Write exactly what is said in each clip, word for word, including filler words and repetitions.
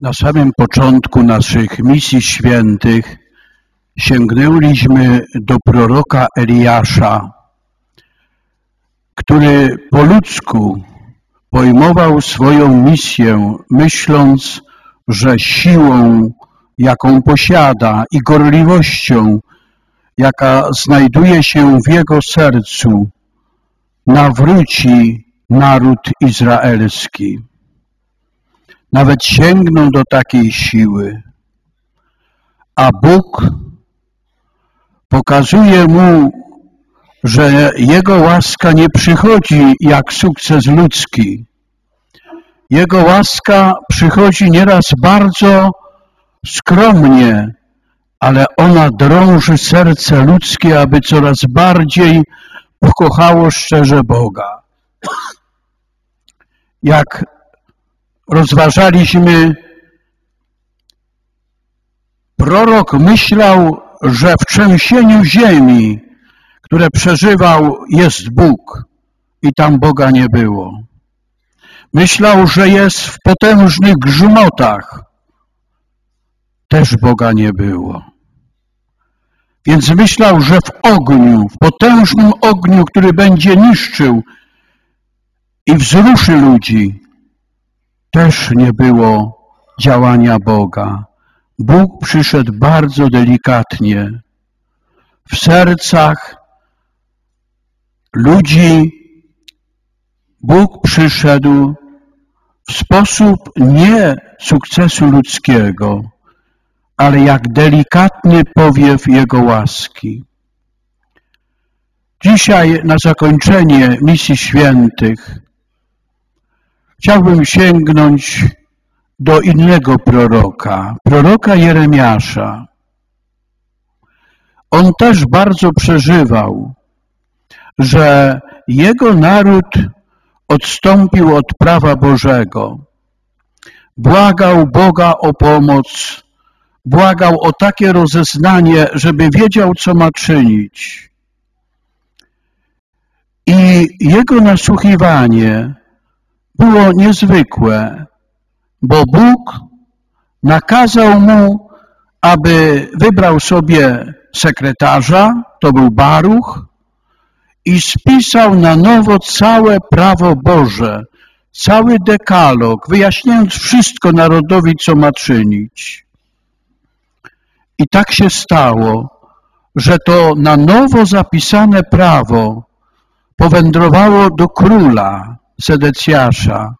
Na samym początku naszych misji świętych sięgnęliśmy do proroka Eliasza, który po ludzku pojmował swoją misję, myśląc, że siłą, jaką posiada, i gorliwością, jaka znajduje się w jego sercu, nawróci naród izraelski. Nawet sięgnął do takiej siły, a Bóg pokazuje mu, że jego łaska nie przychodzi jak sukces ludzki. Jego łaska przychodzi nieraz bardzo skromnie, ale ona drąży serce ludzkie, aby coraz bardziej pokochało szczerze Boga. Jak rozważaliśmy, prorok myślał, że w trzęsieniu ziemi, które przeżywał, jest Bóg i tam Boga nie było. Myślał, że jest w potężnych grzmotach, też Boga nie było. Więc myślał, że w ogniu, w potężnym ogniu, który będzie niszczył i wzruszy ludzi, też nie było działania Boga. Bóg przyszedł bardzo delikatnie. W sercach ludzi Bóg przyszedł w sposób nie sukcesu ludzkiego, ale jak delikatny powiew Jego łaski. Dzisiaj na zakończenie misji świętych chciałbym sięgnąć do innego proroka, proroka Jeremiasza. On też bardzo przeżywał, że jego naród odstąpił od prawa Bożego. Błagał Boga o pomoc, błagał o takie rozeznanie, żeby wiedział, co ma czynić. I jego nasłuchiwanie było niezwykłe, bo Bóg nakazał mu, aby wybrał sobie sekretarza, to był Baruch, i spisał na nowo całe prawo Boże, cały dekalog, wyjaśniając wszystko narodowi, co ma czynić. I tak się stało, że to na nowo zapisane prawo powędrowało do króla Sedecjasza.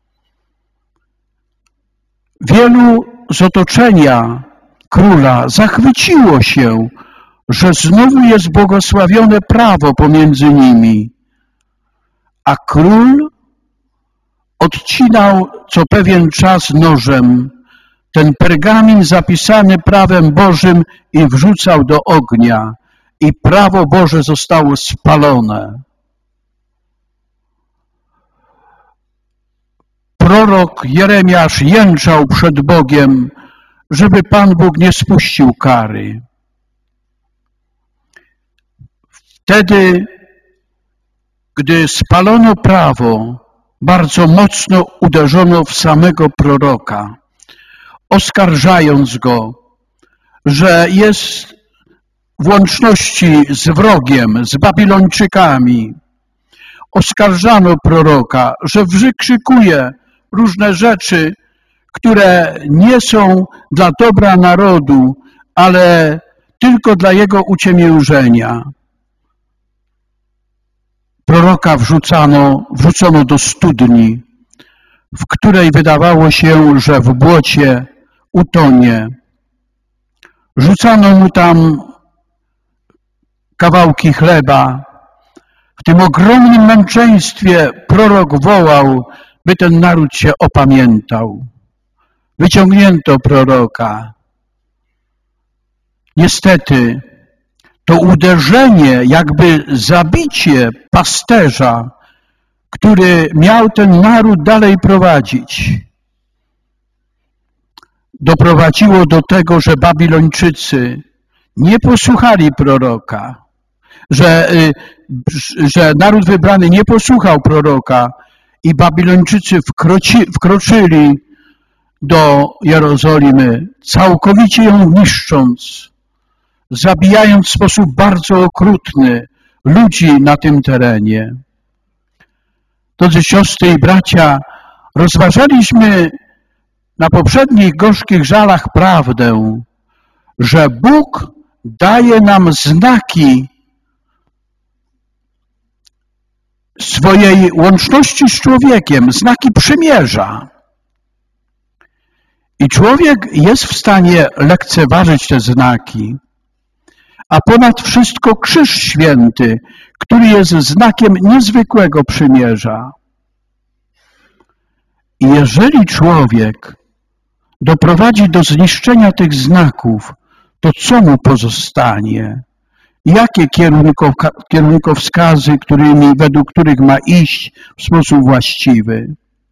Wielu z otoczenia króla zachwyciło się, że znowu jest błogosławione prawo pomiędzy nimi, a król odcinał co pewien czas nożem ten pergamin zapisany prawem Bożym i wrzucał do ognia, i prawo Boże zostało spalone. Prorok Jeremiasz jęczał przed Bogiem, żeby Pan Bóg nie spuścił kary. Wtedy, gdy spalono prawo, bardzo mocno uderzono w samego proroka, oskarżając go, że jest w łączności z wrogiem, z Babilończykami. Oskarżano proroka, że wykrzykuje różne rzeczy, które nie są dla dobra narodu, ale tylko dla jego uciemiężenia. Proroka wrzucano, wrzucono do studni, w której wydawało się, że w błocie utonie. Rzucano mu tam kawałki chleba. W tym ogromnym męczeństwie prorok wołał, by ten naród się opamiętał. Wyciągnięto proroka. Niestety to uderzenie, jakby zabicie pasterza, który miał ten naród dalej prowadzić, doprowadziło do tego, że Babilończycy nie posłuchali proroka, że, że naród wybrany nie posłuchał proroka i Babilończycy wkroci, wkroczyli do Jerozolimy, całkowicie ją niszcząc, zabijając w sposób bardzo okrutny ludzi na tym terenie. Drodzy siostry i bracia, rozważaliśmy na poprzednich gorzkich żalach prawdę, że Bóg daje nam znaki swojej łączności z człowiekiem, znaki przymierza. I człowiek jest w stanie lekceważyć te znaki, a ponad wszystko Krzyż Święty, który jest znakiem niezwykłego przymierza. I jeżeli człowiek doprowadzi do zniszczenia tych znaków, to co mu pozostanie? Jakie kierunkowskazy, którymi, według których ma iść w sposób właściwy?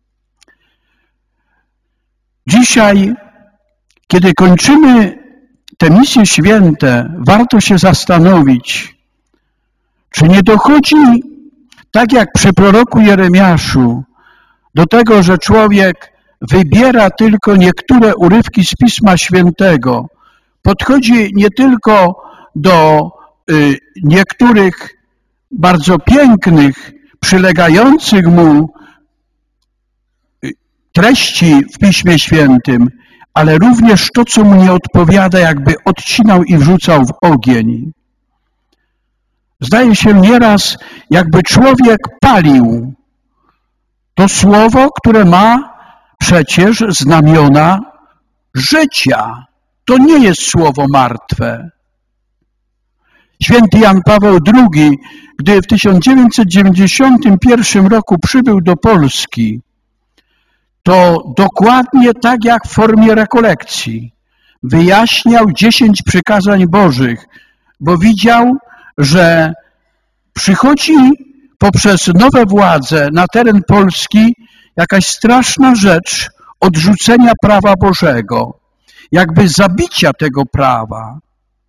Dzisiaj, kiedy kończymy te misje święte, warto się zastanowić, czy nie dochodzi, tak jak przy proroku Jeremiaszu, do tego, że człowiek wybiera tylko niektóre urywki z Pisma Świętego, podchodzi nie tylko do y, niektórych bardzo pięknych, przylegających mu y, treści w Piśmie Świętym, ale również to, co mu nie odpowiada, jakby odcinał i wrzucał w ogień. Zdaje się nieraz, jakby człowiek palił to słowo, które ma przecież znamiona życia. To nie jest słowo martwe. Święty Jan Paweł drugi, gdy w tysiąc dziewięćset dziewięćdziesiątym pierwszym roku przybył do Polski, to dokładnie tak jak w formie rekolekcji wyjaśniał dziesięć przykazań Bożych, bo widział, że przychodzi poprzez nowe władze na teren Polski jakaś straszna rzecz odrzucenia prawa Bożego, jakby zabicia tego prawa.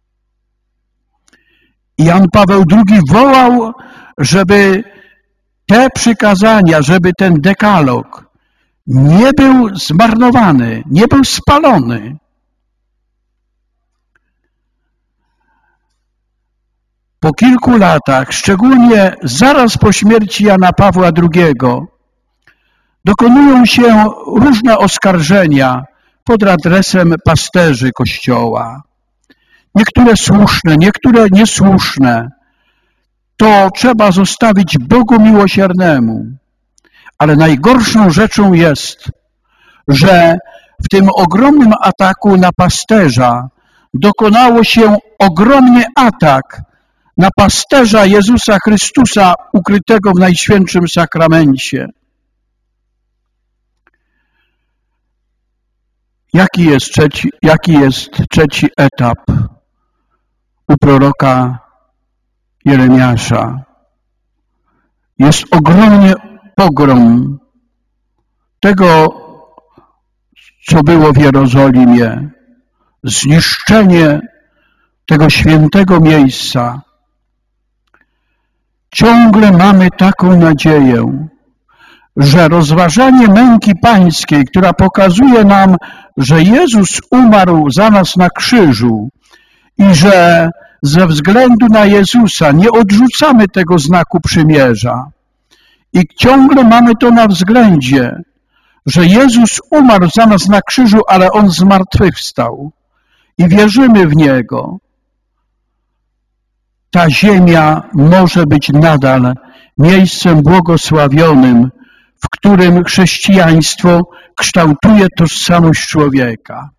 I Jan Paweł drugi wołał, żeby te przykazania, żeby ten dekalog nie był zmarnowany, nie był spalony. Po kilku latach, szczególnie zaraz po śmierci Jana Pawła drugiego, dokonują się różne oskarżenia pod adresem pasterzy Kościoła. Niektóre słuszne, niektóre niesłuszne. To trzeba zostawić Bogu miłosiernemu. Ale najgorszą rzeczą jest, że w tym ogromnym ataku na pasterza dokonało się ogromny atak na pasterza Jezusa Chrystusa ukrytego w Najświętszym Sakramencie. Jaki jest trzeci, jaki jest trzeci etap u proroka Jeremiasza? Jest ogromny pogrom tego, co było w Jerozolimie, zniszczenie tego świętego miejsca. Ciągle mamy taką nadzieję, że rozważanie męki pańskiej, która pokazuje nam, że Jezus umarł za nas na krzyżu i że ze względu na Jezusa nie odrzucamy tego znaku przymierza. I ciągle mamy to na względzie, że Jezus umarł za nas na krzyżu, ale On zmartwychwstał i wierzymy w Niego. Ta ziemia może być nadal miejscem błogosławionym, w którym chrześcijaństwo kształtuje tożsamość człowieka.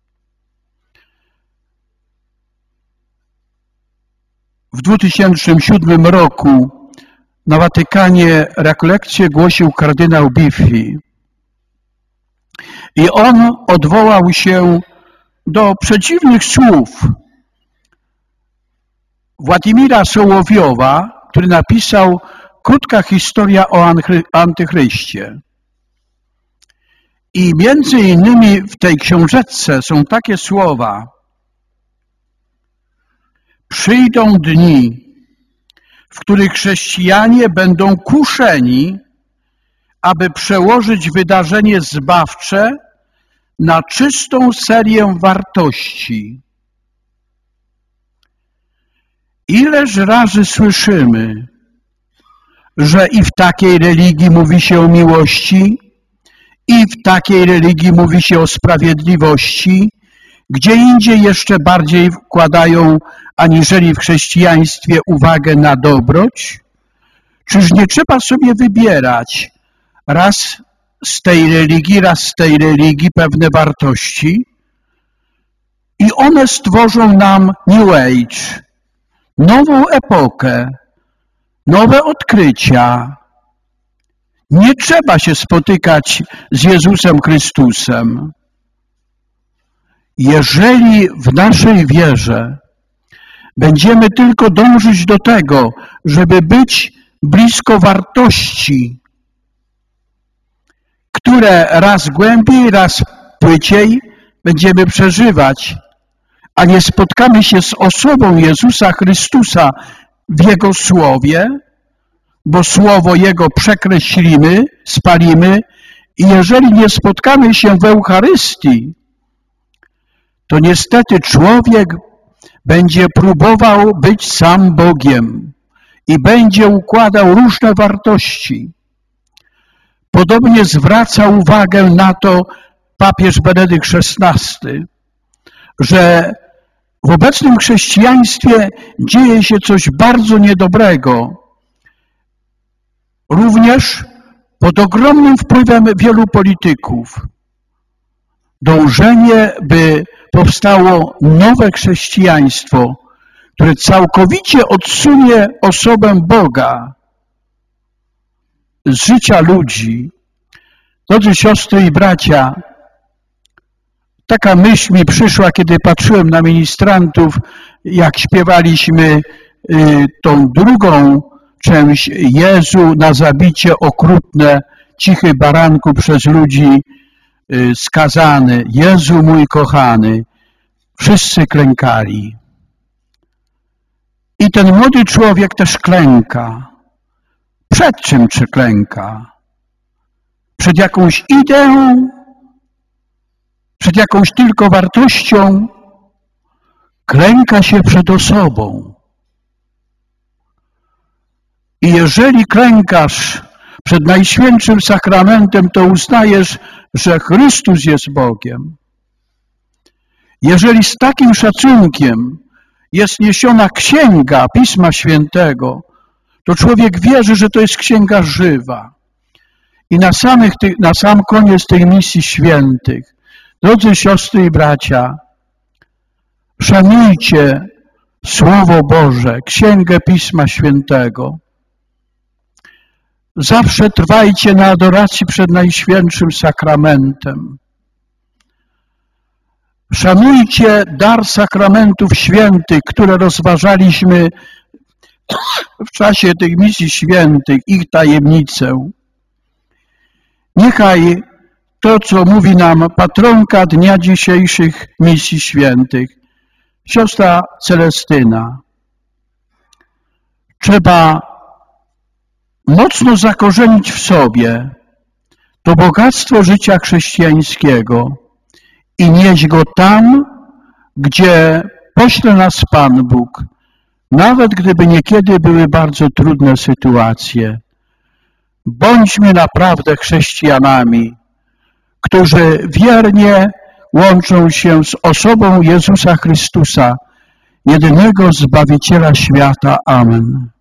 W dwa tysiące siódmym roku na Watykanie rekolekcję głosił kardynał Biffi i on odwołał się do przedziwnych słów Władimira Sołowiowa, który napisał Krótka historia o antychryście. I między innymi w tej książeczce są takie słowa: przyjdą dni, w których chrześcijanie będą kuszeni, aby przełożyć wydarzenie zbawcze na czystą serię wartości. Ileż razy słyszymy, że i w takiej religii mówi się o miłości, i w takiej religii mówi się o sprawiedliwości, gdzie indziej jeszcze bardziej wkładają, aniżeli w chrześcijaństwie, uwagę na dobroć? Czyż nie trzeba sobie wybierać raz z tej religii, raz z tej religii pewne wartości i one stworzą nam New Age, nową epokę, nowe odkrycia. Nie trzeba się spotykać z Jezusem Chrystusem. Jeżeli w naszej wierze będziemy tylko dążyć do tego, żeby być blisko wartości, które raz głębiej, raz płyciej będziemy przeżywać, a nie spotkamy się z osobą Jezusa Chrystusa w Jego Słowie, bo Słowo Jego przekreślimy, spalimy i jeżeli nie spotkamy się w Eucharystii, to niestety człowiek będzie próbował być sam Bogiem i będzie układał różne wartości. Podobnie zwraca uwagę na to papież Benedykt szesnasty, że w obecnym chrześcijaństwie dzieje się coś bardzo niedobrego, również pod ogromnym wpływem wielu polityków. Dążenie, by powstało nowe chrześcijaństwo, które całkowicie odsunie osobę Boga z życia ludzi. Drodzy siostry i bracia, taka myśl mi przyszła, kiedy patrzyłem na ministrantów, jak śpiewaliśmy y, tą drugą część Jezu na zabicie okrutne, cichy baranku przez ludzi y, skazany. Jezu mój kochany, wszyscy klękali. I ten młody człowiek też klęka. Przed czym czy klęka? Przed jakąś ideą? Przed jakąś tylko wartością? Klęka się przed osobą. I jeżeli klękasz przed Najświętszym Sakramentem, to uznajesz, że Chrystus jest Bogiem. Jeżeli z takim szacunkiem jest niesiona księga Pisma Świętego, to człowiek wierzy, że to jest księga żywa. I na, samych ty, na sam koniec tej misji świętych, drodzy siostry i bracia, szanujcie Słowo Boże, księgę Pisma Świętego. Zawsze trwajcie na adoracji przed Najświętszym Sakramentem. Szanujcie dar sakramentów świętych, które rozważaliśmy w czasie tych misji świętych, ich tajemnicę. Niechaj to, co mówi nam patronka dnia dzisiejszych misji świętych, siostra Celestyna. Trzeba mocno zakorzenić w sobie to bogactwo życia chrześcijańskiego i nieść go tam, gdzie pośle nas Pan Bóg, nawet gdyby niekiedy były bardzo trudne sytuacje. Bądźmy naprawdę chrześcijanami, którzy wiernie łączą się z osobą Jezusa Chrystusa, jedynego Zbawiciela świata. Amen.